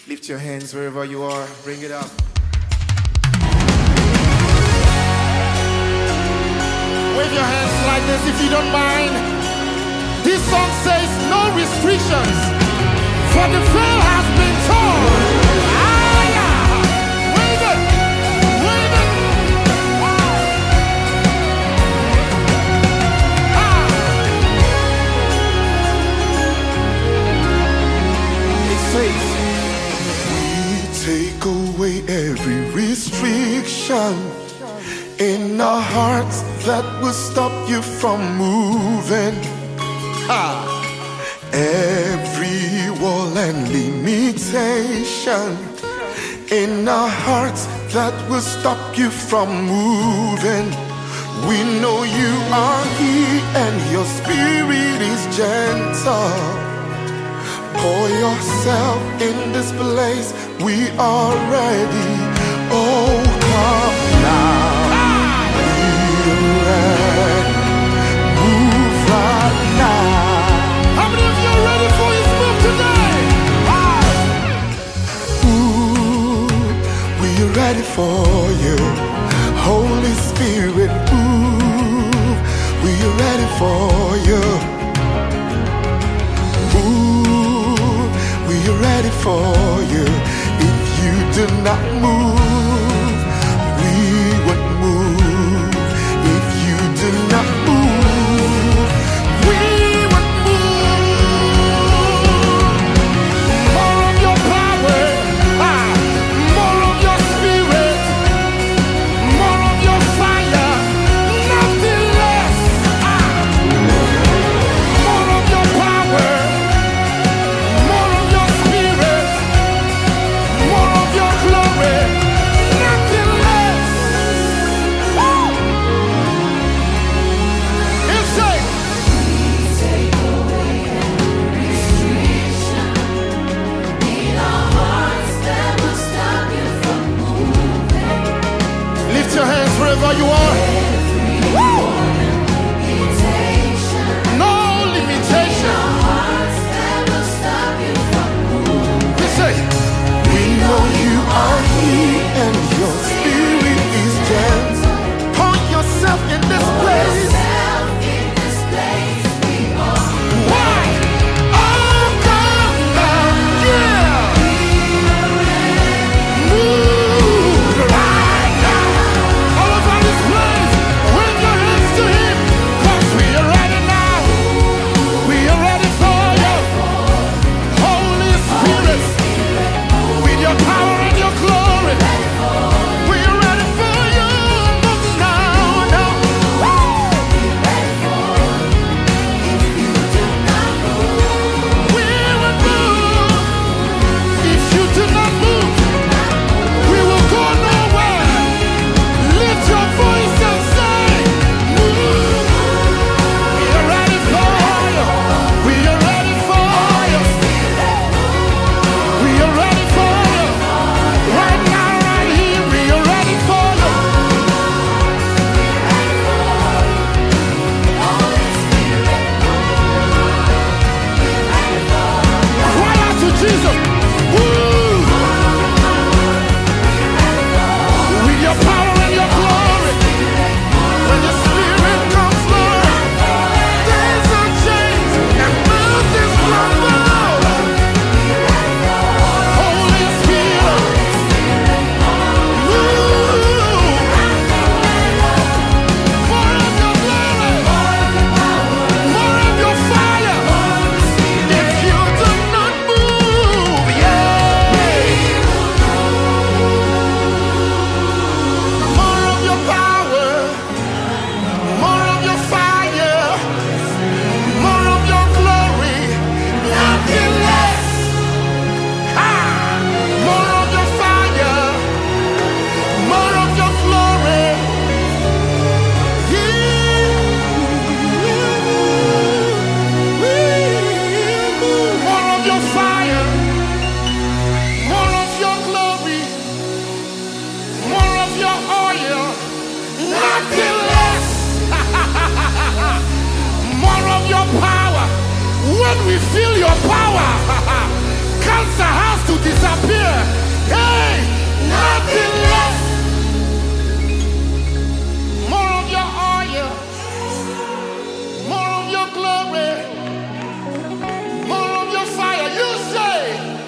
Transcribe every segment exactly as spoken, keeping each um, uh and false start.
Lift your hands wherever you are. Bring it up. Wave your hands like this if you don't mind. This song says no restrictions, for the veil has been torn. Ah, yeah. Wave it. Wave it. Ah. It says, take away every restriction in our hearts that will stop you from moving. ah. Every wall and limitation in our hearts that will stop you from moving. We know you are here and your spirit is gentle. Pour yourself in this place, we are ready. Oh, come now. We're ready. Move right now. How many of you are ready for his move today? Ah. Ooh, we're ready for you. Holy Spirit, ooh, we're ready for you. We're ready for you. If you do not move, we would move. If you do not move, we would move. More of your power, ah, more of your spirit, more of your fire, nothing less. Ah. More of your power, more of your spirit, more of your glory, nothing less. Woo! It's safe. Take away every restriction in our hearts that will stop you from moving. Lift your hands wherever you are. Woo! Limitation No in limitation. our hearts that will stop you from moving. We say, We know you are here and your spirit is gentle. Pour yourself in this place. Yourself in this place, we are why? Oh, come now, yeah. Move right now. All over this place. disappear. Hey, nothing less. More of your oil, more of your glory, more of your fire. You say,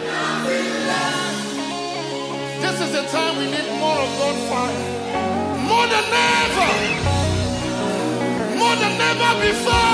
this is the time we need more of God's fire. More than ever. More than ever before.